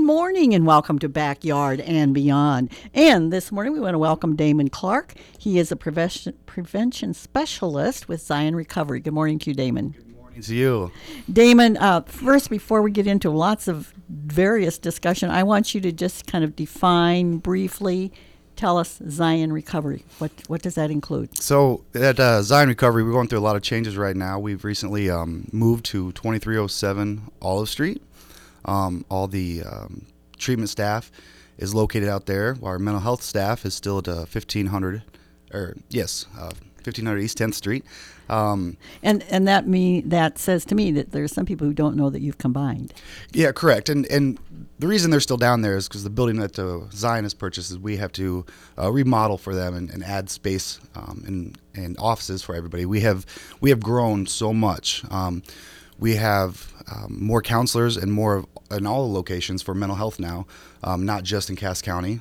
morning and welcome to Backyard and Beyond. And this morning we want to welcome Damon Clark. He is a prevention specialist with Zion Recovery. Good morning to you, Damon. Good morning to you. Damon, first, before we get into lots of various discussion, I want you to just kind of define briefly, tell us Zion Recovery. What does that include? So at Zion Recovery, we're going through a lot of changes right now. We've recently moved to 2307 Olive Street. All the treatment staff is located out there, while our mental health staff is still at 1500 East 10th Street. And that says to me that there's some people who don't know that you've combined. Yeah, correct. And the reason they're still down there is because the building that Zion has purchased is we have to remodel for them and add space and offices for everybody. We have grown so much. We have more counselors and more in all the locations for mental health now, not just in Cass County.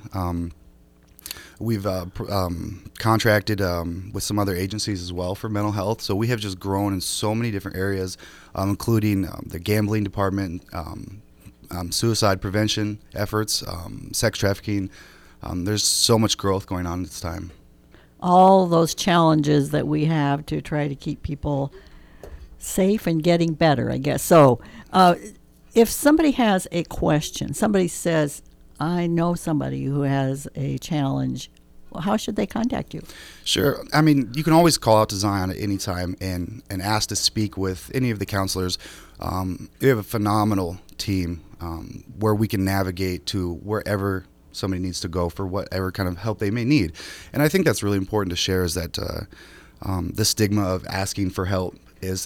We've contracted with some other agencies as well for mental health. So we have just grown in so many different areas, including the gambling department, suicide prevention efforts, sex trafficking. There's so much growth going on at this time. All those challenges that we have to try to keep people safe and getting better, I guess. So if somebody has a question, somebody says, I know somebody who has a challenge, well, how should they contact you? Sure. I mean, you can always call out to Zion at any time and ask to speak with any of the counselors. We have a phenomenal team where we can navigate to wherever somebody needs to go for whatever kind of help they may need. And I think that's really important to share, is that the stigma of asking for help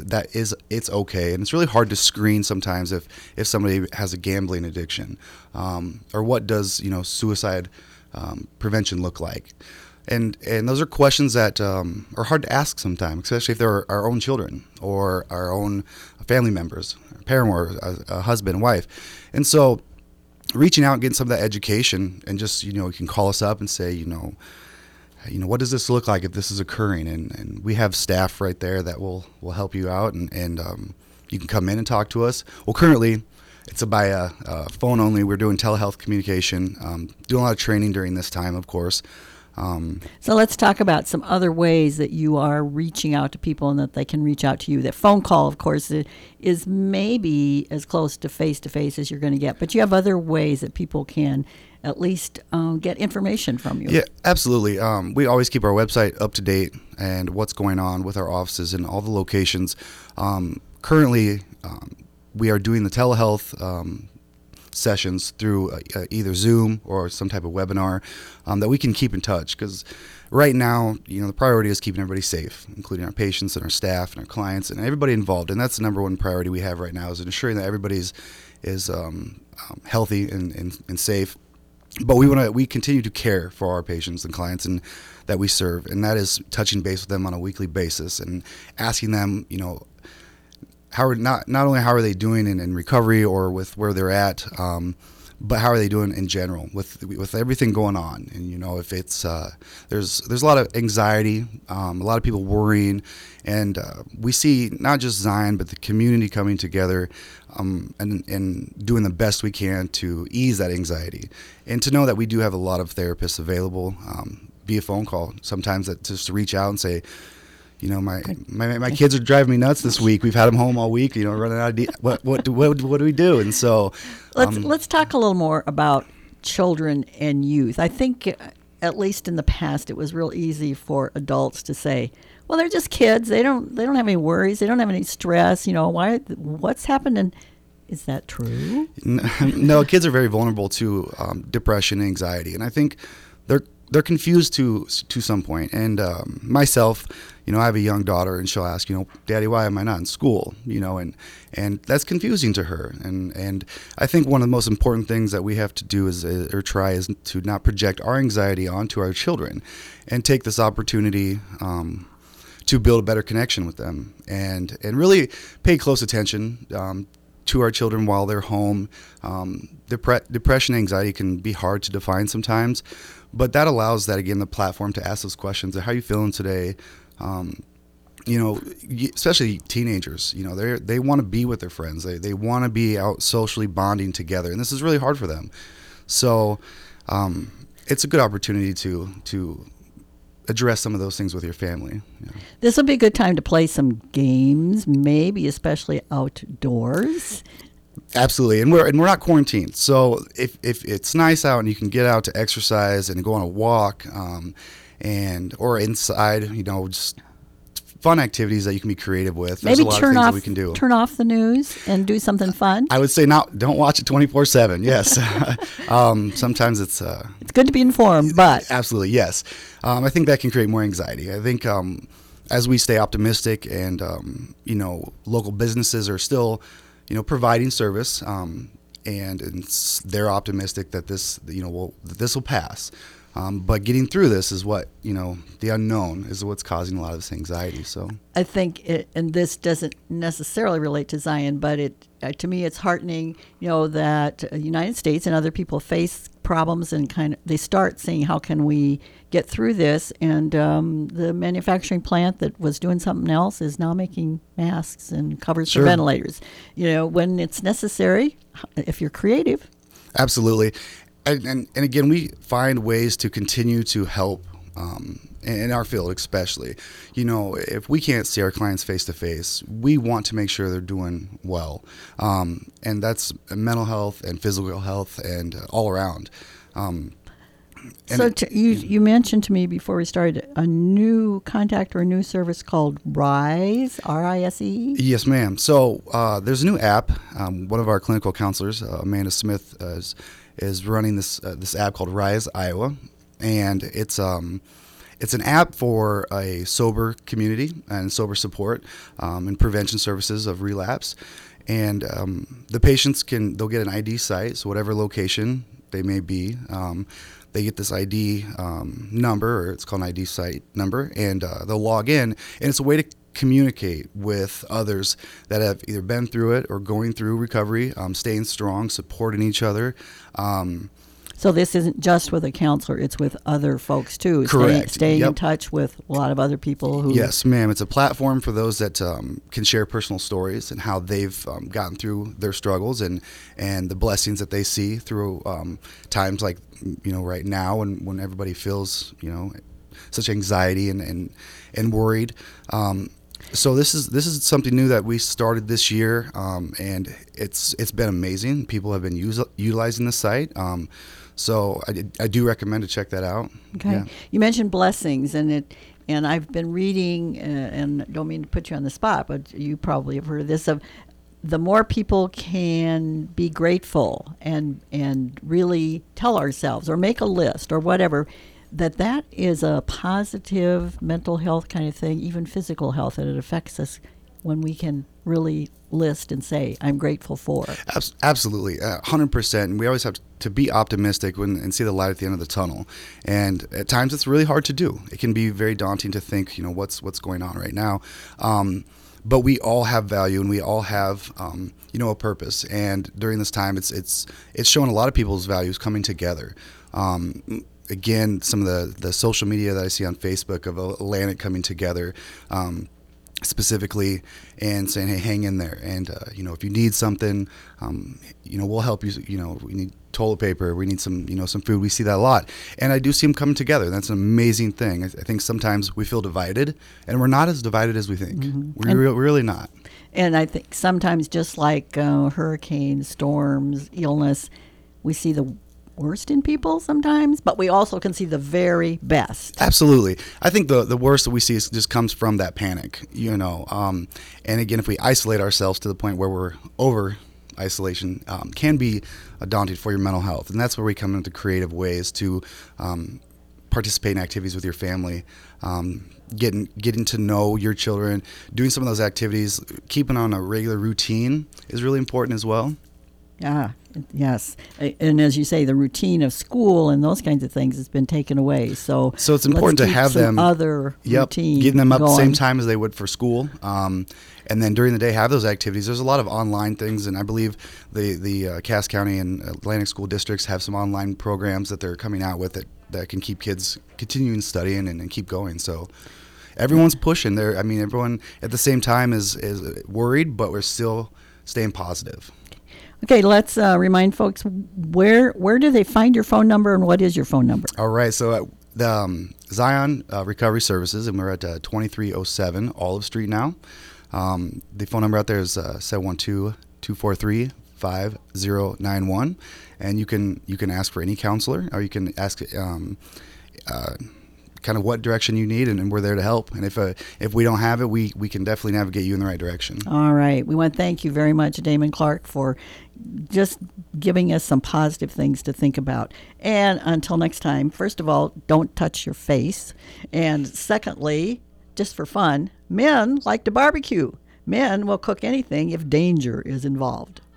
it's okay, and it's really hard to screen sometimes if somebody has a gambling addiction, or what does suicide prevention look like, and those are questions that are hard to ask sometimes, especially if they're our own children or our own family members, a parent or a husband and wife, and so reaching out and getting some of that education, and just you can call us up and say what does this look like if this is occurring? And we have staff right there that will help you out, and you can come in and talk to us. Well, currently, it's by phone only. We're doing telehealth communication, doing a lot of training during this time, of course. So let's talk about some other ways that you are reaching out to people and that they can reach out to you. That phone call, of course, is maybe as close to face-to-face as you're going to get, but you have other ways that people can at least get information from you. Yeah, absolutely. We always keep our website up to date and what's going on with our offices and all the locations. Currently, we are doing the telehealth sessions through either Zoom or some type of webinar that we can keep in touch, because right now, the priority is keeping everybody safe, including our patients and our staff and our clients and everybody involved. And that's the number one priority we have right now, is ensuring that everybody is healthy and safe. But we continue to care for our patients and clients and that we serve, and that is touching base with them on a weekly basis and asking them, not only how are they doing in recovery or with where they're at, but how are they doing in general with everything going on. And if it's there's a lot of anxiety, a lot of people worrying, and we see not just Zion but the community coming together and doing the best we can to ease that anxiety, and to know that we do have a lot of therapists available via phone call sometimes, that just to reach out and say, my kids are driving me nuts this week. We've had them home all week. Running out of what do we do? And so let's talk a little more about children and youth. I think at least in the past it was real easy for adults to say, well, they're just kids. They don't have any worries. They don't have any stress. What's happened? And is that true? No, kids are very vulnerable to depression and anxiety, and I think they're confused to some point. And myself, I have a young daughter, and she'll ask, Daddy, why am I not in school? And that's confusing to her. And I think one of the most important things that we have to do is to not project our anxiety onto our children, and take this opportunity to build a better connection with them, and really pay close attention to our children while they're home. Depression and anxiety can be hard to define sometimes, but that allows the platform to ask those questions of how are you feeling today, especially teenagers, they want to be with their friends. They want to be out socially bonding together, and this is really hard for them. So it's a good opportunity to address some of those things with your family. Yeah. This will be a good time to play some games, maybe especially outdoors. Absolutely, and we're not quarantined. So if it's nice out and you can get out to exercise and go on a walk, or inside, just fun activities that you can be creative with. There's Maybe a lot of things that we can do. Turn off the news and do something fun. I would say don't watch it 24/7. Yes, sometimes it's good to be informed, but absolutely yes. I think that can create more anxiety. I think as we stay optimistic and local businesses are still providing service, and they're optimistic that this will pass. But getting through this is what, the unknown is what's causing a lot of this anxiety. So I think, and this doesn't necessarily relate to Zion, but to me it's heartening, that the United States and other people face problems and they start saying, how can we get through this? And the manufacturing plant that was doing something else is now making masks and covers for ventilators. When it's necessary, if you're creative. Absolutely. And again, we find ways to continue to help in our field, especially. If we can't see our clients face to face, we want to make sure they're doing well, and that's mental health and physical health and all around. So you mentioned to me before we started a new contact or a new service called RISE, RISE? Yes, ma'am. So there's a new app. One of our clinical counselors, Amanda Smith, is running this app called Rise Iowa, and it's an app for a sober community and sober support and prevention services of relapse. And the patients they'll get an ID site, so whatever location they may be, they get this ID number, or it's called an ID site number, and they'll log in, and it's a way to communicate with others that have either been through it or going through recovery, staying strong, supporting each other. So this isn't just with a counselor, it's with other folks too. Correct. Staying in touch with a lot of other people who... Yes, ma'am. It's a platform for those that can share personal stories and how they've gotten through their struggles and the blessings that they see through times like, right now when everybody feels, such anxiety and worried. So this is something new that we started this year, and it's been amazing. People have been utilizing the site. So I do recommend to check that out. Okay. Yeah. You mentioned blessings, and I've been reading, and don't mean to put you on the spot, but you probably have heard of this, of the more people can be grateful and really tell ourselves or make a list or whatever, that is a positive mental health kind of thing, even physical health, and it affects us when we can really list and say, I'm grateful for. Absolutely, 100%. And we always have to be optimistic and see the light at the end of the tunnel. And at times it's really hard to do. It can be very daunting to think, what's going on right now. But we all have value, and we all have, a purpose. And during this time, it's showing a lot of people's values coming together. Again, some of the social media that I see on Facebook of Atlantic coming together, specifically, and saying, hey, hang in there. And, if you need something, we'll help you. We need toilet paper. We need some food. We see that a lot. And I do see them coming together. That's an amazing thing. I think sometimes we feel divided, and we're not as divided as we think. Mm-hmm. We're really not. And I think sometimes, just like hurricanes, storms, illness, we see the worst in people sometimes, but we also can see the very best. Absolutely. I think the worst that we see just comes from that panic, and again, if we isolate ourselves to the point where we're over isolation, can be daunting for your mental health. And that's where we come into creative ways to participate in activities with your family, getting to know your children, doing some of those activities, keeping on a regular routine is really important as well. Yeah, yes. And as you say, the routine of school and those kinds of things has been taken away. So it's important to have them other routine getting them up going. the same time as they would for school. And then during the day, have those activities. There's a lot of online things, and I believe the Cass County and Atlantic school districts have some online programs that they're coming out with that can keep kids continuing studying and keep going. So everyone's pushing there. I mean, everyone at the same time is worried, but we're still staying positive. Okay, let's remind folks where do they find your phone number and what is your phone number? All right, so the Zion Recovery Services, and we're at 2307 Olive Street now. The phone number out there is 712-243-5091, and you can ask for any counselor, or you can ask kind of what direction you need, and we're there to help. And if we don't have it, we can definitely navigate you in the right direction. All right. We want to thank you very much, Damon Clark, for just giving us some positive things to think about. And until next time, first of all, don't touch your face. And secondly, just for fun, men like to barbecue. Men will cook anything if danger is involved.